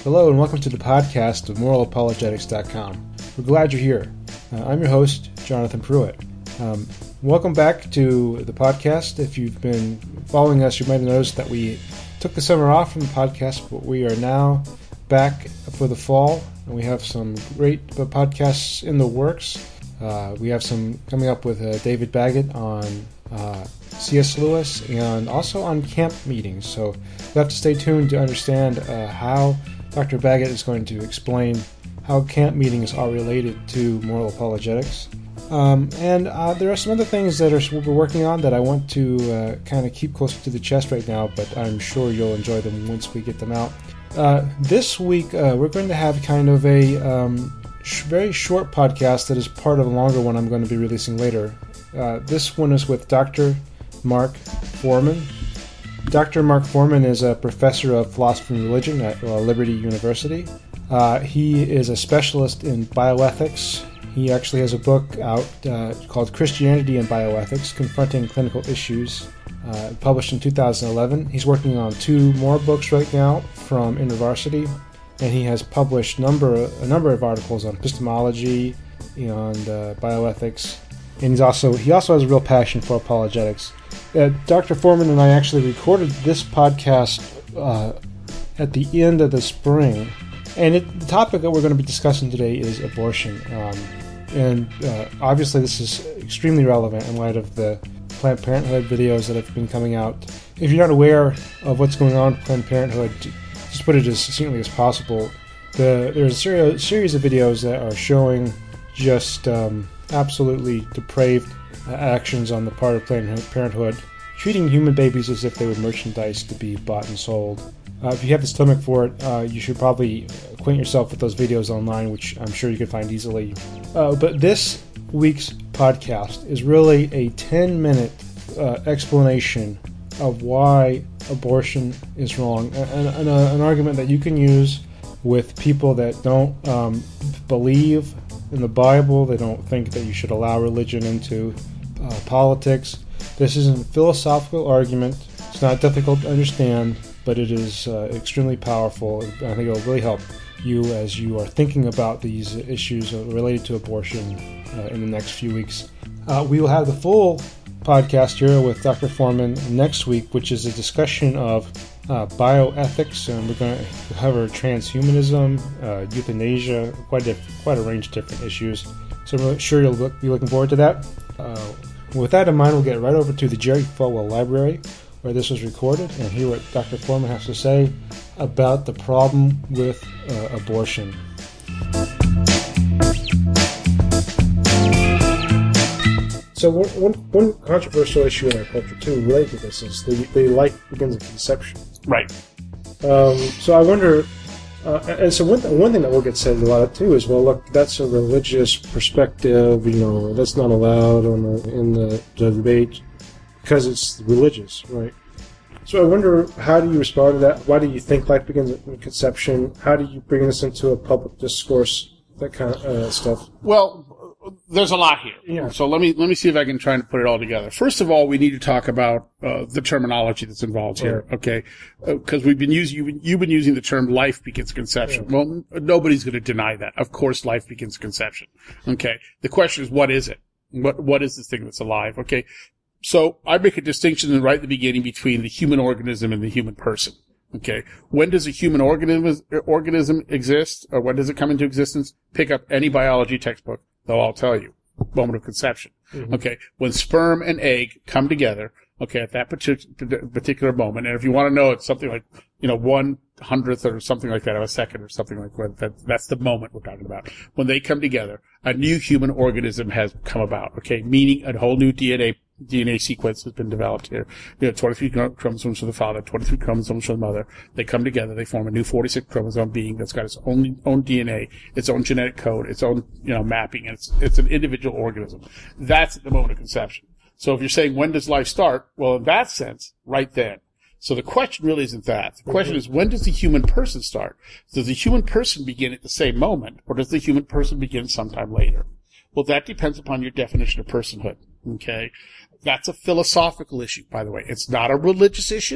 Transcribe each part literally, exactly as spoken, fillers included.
Hello and welcome to the podcast of moral apologetics dot com. We're glad you're here. Uh, I'm your host, Jonathan Pruitt. Um, welcome back to the podcast. If you've been following us, you might have noticed that we took the summer off from the podcast, but we are now back for the fall, and we have some great podcasts in the works. Uh, we have some coming up with uh, David Baggett on uh, C S Lewis and also on camp meetings. So you'll have to stay tuned to understand uh, how Doctor Baggett is going to explain how camp meetings are related to moral apologetics. Um, and uh, there are some other things that are, we're working on that I want to uh, kind of keep closer to the chest right now, but I'm sure you'll enjoy them once we get them out. Uh, this week, uh, we're going to have kind of a um, sh- very short podcast that is part of a longer one I'm going to be releasing later. Uh, this one is with Doctor Mark Foreman. Doctor Mark Foreman is a professor of philosophy and religion at uh, Liberty University. Uh, he is a specialist in bioethics. He actually has a book out uh, called Christianity and Bioethics, Confronting Clinical Issues, uh, published in two thousand eleven. He's working on two more books right now from InterVarsity, and he has published number a number of articles on epistemology and uh, bioethics. And he's also he also has a real passion for apologetics. Uh, Doctor Foreman and I actually recorded this podcast uh, at the end of the spring, and it, the topic that we're going to be discussing today is abortion. Um, and uh, obviously this is extremely relevant in light of the Planned Parenthood videos that have been coming out. If you're not aware of what's going on with Planned Parenthood, just put it as succinctly as possible. The, there's a ser- series of videos that are showing just um, absolutely depraved uh, actions on the part of Planned Parenthood, treating human babies as if they were merchandise to be bought and sold. Uh, if you have the stomach for it, uh, you should probably acquaint yourself with those videos online, which I'm sure you can find easily. Uh, but this week's podcast is really a ten-minute uh, explanation of why abortion is wrong, and, and a, an argument that you can use with people that don't um, believe in the Bible. They don't think that you should allow religion into uh, politics. This isn't a philosophical argument. It's not difficult to understand, but it is uh, extremely powerful. I think it will really help you as you are thinking about these issues related to abortion uh, in the next few weeks. Uh, we will have the full podcast here with Doctor Foreman next week, which is a discussion of uh, bioethics, and we're going to cover transhumanism, uh, euthanasia, quite a, quite a range of different issues. So I'm really sure you'll look, be looking forward to that. Uh, with that in mind, we'll get right over to the Jerry Falwell Library, where this was recorded, and hear what Doctor Foreman has to say about the problem with uh, abortion. So one, one, one controversial issue in our culture, too, related to this is the, the life begins at conception. Right. Um, so I wonder, uh, and so one, th- one thing that will get said a lot, too, is, well, look, that's a religious perspective, you know, that's not allowed on the, in the, the debate, because it's religious, right? So I wonder, how do you respond to that? Why do you think life begins at conception? How do you bring this into a public discourse, that kind of uh, stuff? Well, there's a lot here. Yeah. So let me let me see if I can try and put it all together. First of all, we need to talk about uh, the terminology that's involved here, right. Okay? Because uh, we've been using you've, you've been using the term "life begins conception." Yeah. Well, nobody's going to deny that. Of course, life begins conception. Okay. The question is, what is it? What what is this thing that's alive? Okay. So I make a distinction right at the beginning between the human organism and the human person. Okay. When does a human organism organism exist, or when does it come into existence? Pick up any biology textbook. They'll all tell you. Moment of conception. Mm-hmm. Okay. When sperm and egg come together, okay, at that particular moment, and if you want to know, it's something like, you know, one hundredth or something like that of a second or something like that. that that's the moment we're talking about. When they come together, a new human organism has come about, okay, meaning a whole new D N A D N A sequence has been developed here. You know, twenty-three chromosomes for the father, twenty-three chromosomes for the mother. They come together, they form a new forty-six chromosome being that's got its own own D N A, its own genetic code, its own, you know, mapping, and it's it's an individual organism. That's at the moment of conception. So if you're saying when does life start, well, in that sense, right then. So the question really isn't that. The question is, when does the human person start? Does the human person begin at the same moment, or does the human person begin sometime later? Well, that depends upon your definition of personhood. Okay? That's a philosophical issue, by the way. It's not a religious issue.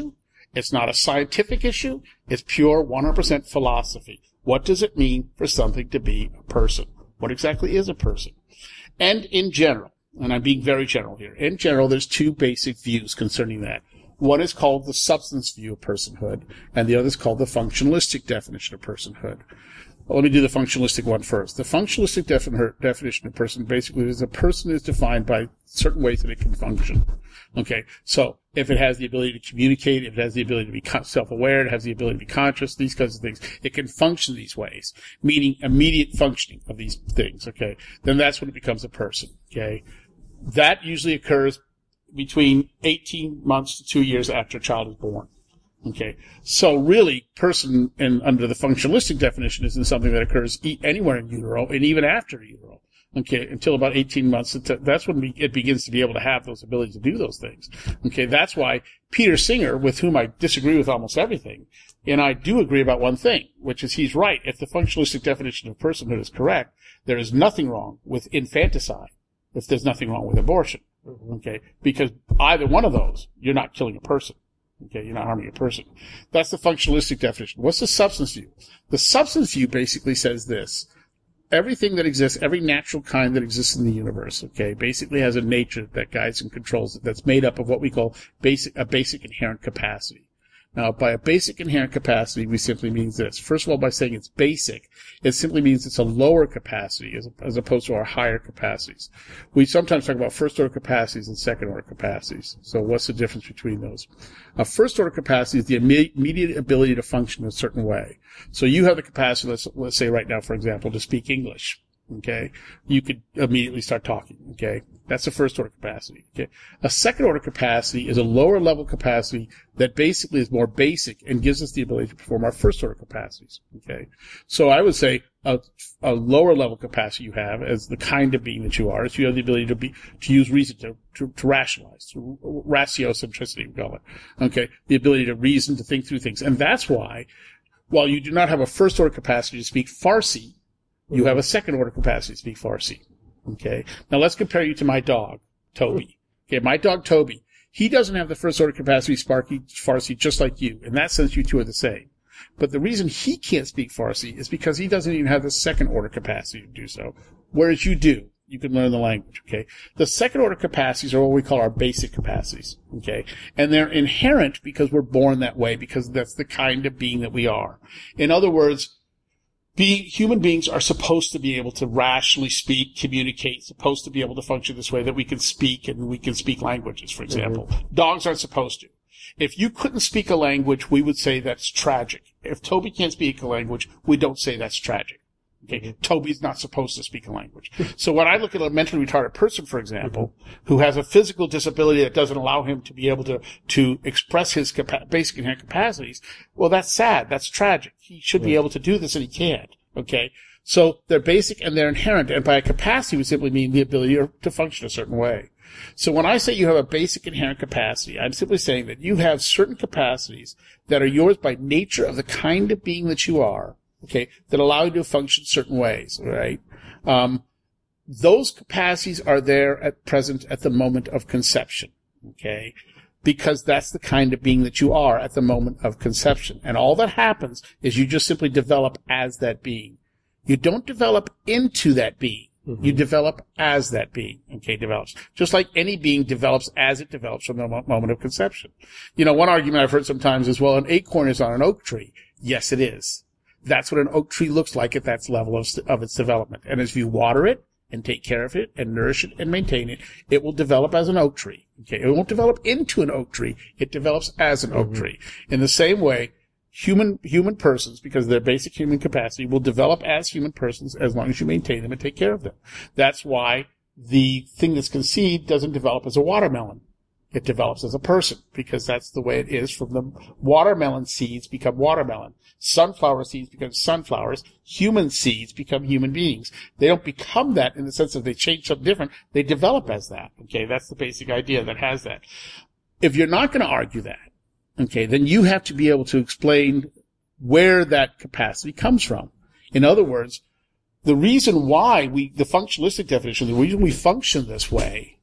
It's not a scientific issue. It's pure one hundred percent philosophy. What does it mean for something to be a person? What exactly is a person? And in general, and I'm being very general here, in general, there's two basic views concerning that. One is called the substance view of personhood, and the other is called the functionalistic definition of personhood. Well, let me do the functionalistic one first. The functionalistic defin- definition of person basically is a person is defined by certain ways that it can function. Okay, so if it has the ability to communicate, if it has the ability to be self-aware, it has the ability to be conscious, these kinds of things, it can function these ways, meaning immediate functioning of these things, okay, then that's when it becomes a person, okay. That usually occurs between eighteen months to two years after a child is born. Okay, so really, person, and under the functionalistic definition, isn't something that occurs e- anywhere in utero, and even after utero. Okay, until about eighteen months, that's when it begins to be able to have those abilities to do those things. Okay, that's why Peter Singer, with whom I disagree with almost everything, and I do agree about one thing, which is he's right. If the functionalistic definition of personhood is correct, there is nothing wrong with infanticide if there's nothing wrong with abortion. Okay, because either one of those, you're not killing a person. Okay, you're not harming a person. That's the functionalistic definition. What's the substance view? The substance view basically says this. Everything that exists, every natural kind that exists in the universe, okay, basically has a nature that guides and controls it, that's made up of what we call basic, a basic inherent capacity. Now, by a basic inherent capacity, we simply means this. First of all, by saying it's basic, it simply means it's a lower capacity as, as opposed to our higher capacities. We sometimes talk about first-order capacities and second-order capacities. So what's the difference between those? A first-order capacity is the immediate ability to function in a certain way. So you have the capacity, let's, let's say right now, for example, to speak English. Okay, you could immediately start talking. Okay, that's a first order capacity. Okay, a second order capacity is a lower level capacity that basically is more basic and gives us the ability to perform our first order capacities. Okay, so I would say a, a lower level capacity you have as the kind of being that you are is you have the ability to be to use reason to to, to rationalize, to ratiocentricity we call it. Okay, the ability to reason, to think through things, and that's why while you do not have a first order capacity to speak Farsi, you have a second-order capacity to speak Farsi. Okay? Now let's compare you to my dog, Toby. Okay, my dog, Toby, he doesn't have the first-order capacity to speak Farsi just like you. In that sense, you two are the same. But the reason he can't speak Farsi is because he doesn't even have the second-order capacity to do so, whereas you do. You can learn the language, okay? The second-order capacities are what we call our basic capacities, okay? And they're inherent because we're born that way, because that's the kind of being that we are. In other words, Being, human beings are supposed to be able to rationally speak, communicate, supposed to be able to function this way, that we can speak and we can speak languages, for example. Mm-hmm. Dogs aren't supposed to. If you couldn't speak a language, we would say that's tragic. If Toby can't speak a language, we don't say that's tragic. Okay, mm-hmm. Toby's not supposed to speak a language. So when I look at a mentally retarded person, for example, mm-hmm. who has a physical disability that doesn't allow him to be able to, to express his capa- basic inherent capacities, well, that's sad. That's tragic. He should mm-hmm. be able to do this and he can't. Okay? So they're basic and they're inherent, and by a capacity we simply mean the ability to function a certain way. So when I say you have a basic inherent capacity, I'm simply saying that you have certain capacities that are yours by nature of the kind of being that you are, okay, that allow you to function certain ways, right? Um, those capacities are there at present at the moment of conception, okay? Because that's the kind of being that you are at the moment of conception. And all that happens is you just simply develop as that being. You don't develop into that being. Mm-hmm. You develop as that being, okay, develops. Just like any being develops as it develops from the mo- moment of conception. You know, one argument I've heard sometimes is, well, an acorn is on an oak tree. Yes, it is. That's what an oak tree looks like at that level of, of its development. And as you water it and take care of it and nourish it and maintain it, it will develop as an oak tree. Okay, it won't develop into an oak tree. It develops as an oak mm-hmm. tree. In the same way, Human, human persons, because of their basic human capacity, will develop as human persons as long as you maintain them and take care of them. That's why the thing that's conceived doesn't develop as a watermelon. It develops as a person, because that's the way it is. From the watermelon seeds become watermelon. Sunflower seeds become sunflowers. Human seeds become human beings. They don't become that in the sense that they change something different. They develop as that. Okay, that's the basic idea that has that. If you're not going to argue that, okay, then you have to be able to explain where that capacity comes from. In other words, the reason why we, the functionalistic definition, the reason we function this way,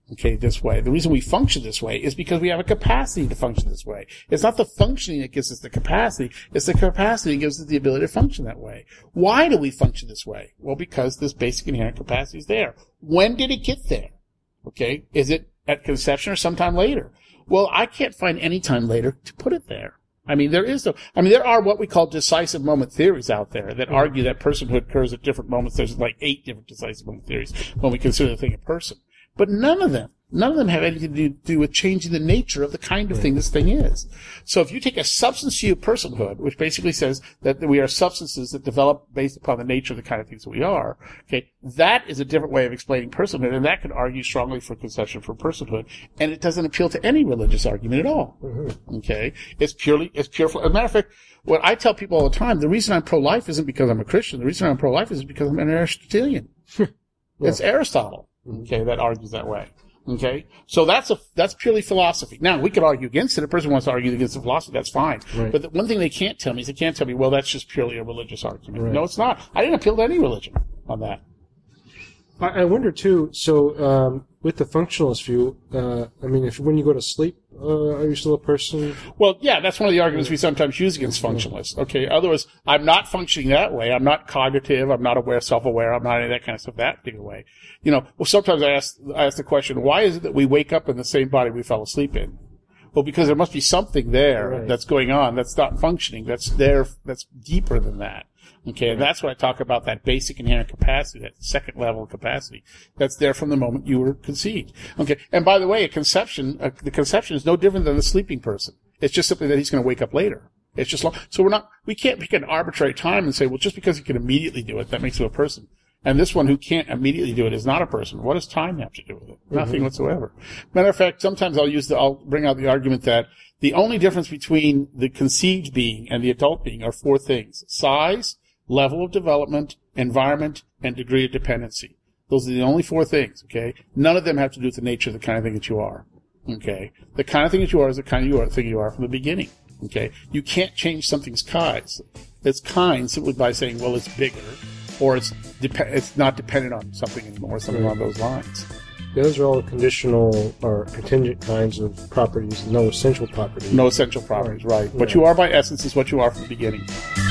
okay, this way. The reason we function this way is because we have a capacity to function this way. It's not the functioning that gives us the capacity. It's the capacity that gives us the ability to function that way. Why do we function this way? Well, because this basic inherent capacity is there. When did it get there? Okay, is it at conception or sometime later? Well, I can't find any time later to put it there. I mean, there is no, I mean, there are what we call decisive moment theories out there that argue that personhood occurs at different moments. There's like eight different decisive moment theories when we consider the thing a person. But none of them, none of them have anything to do with changing the nature of the kind of thing this thing is. So if you take a substance view of personhood, which basically says that we are substances that develop based upon the nature of the kind of things that we are, okay, that is a different way of explaining personhood, and that could argue strongly for conception for personhood, and it doesn't appeal to any religious argument at all. Mm-hmm. Okay? It's purely, it's pure, as a matter of fact, what I tell people all the time, the reason I'm pro-life isn't because I'm a Christian, the reason I'm pro-life is because I'm an Aristotelian. Yeah. It's Aristotle. Okay, that argues that way. Okay, so that's a that's purely philosophy. Now we could argue against it. If a person wants to argue against the philosophy, that's fine. Right. But the one thing they can't tell me is they can't tell me, well, that's just purely a religious argument. Right. No, it's not. I didn't appeal to any religion on that. I, I wonder too. So um, with the functionalist view, uh, I mean, if when you go to sleep, uh, are you still a person? Well, yeah, that's one of the arguments we sometimes use against functionalists. Okay, otherwise, I'm not functioning that way. I'm not cognitive. I'm not aware, self-aware. I'm not any of that kind of stuff that particular way. You know, well, sometimes I ask, I ask the question, why is it that we wake up in the same body we fell asleep in? Well, because there must be something there right. that's going on that's not functioning, that's there, that's deeper than that. Okay, and that's why I talk about that basic inherent capacity, that second level of capacity that's there from the moment you were conceived. Okay, and by the way, a conception, a, the conception is no different than a sleeping person. It's just simply that he's going to wake up later. It's just long. So we're not, we can't pick an arbitrary time and say, well, just because he can immediately do it, that makes him a person. And this one who can't immediately do it is not a person. What does time have to do with it? Mm-hmm. Nothing whatsoever. Matter of fact, sometimes I'll use the, I'll bring out the argument that the only difference between the conceived being and the adult being are four things: size, level of development, environment, and degree of dependency. Those are the only four things, okay? None of them have to do with the nature of the kind of thing that you are, okay? The kind of thing that you are is the kind of you are, thing you are from the beginning, okay? You can't change something's kind. It's kind simply by saying, well, it's bigger, or it's dep- it's not dependent on something anymore, something along those lines. Those are all conditional or contingent kinds of properties, no essential properties. No essential properties, right. right. What yeah. you are by essence is what you are from the beginning.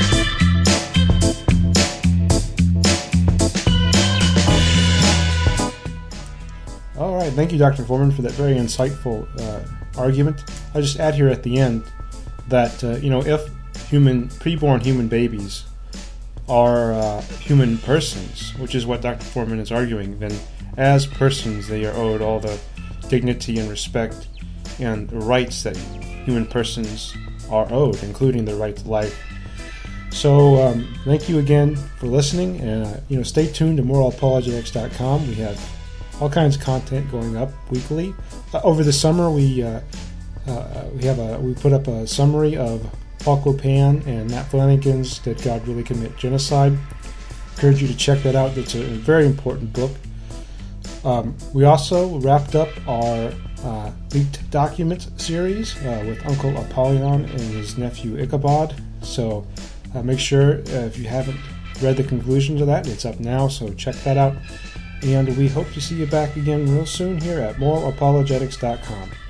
All right. Thank you, Doctor Foreman, for that very insightful uh, argument. I'll just add here at the end that, uh, you know, if human, preborn human babies are uh, human persons, which is what Doctor Foreman is arguing, then as persons they are owed all the dignity and respect and rights that human persons are owed, including the right to life. So um, thank you again for listening, and uh, you know, stay tuned to moral apologetics dot com. We have all kinds of content going up weekly. Uh, over the summer, we uh, uh, we have a we put up a summary of Paul Copan and Matt Flanagan's "Did God Really Commit Genocide?" I encourage you to check that out. It's a very important book. Um, we also wrapped up our uh, leaked documents series uh, with Uncle Apollyon and his nephew Ichabod. So uh, make sure uh, if you haven't read the conclusion to that, it's up now. So check that out. And we hope to see you back again real soon here at moral apologetics dot com.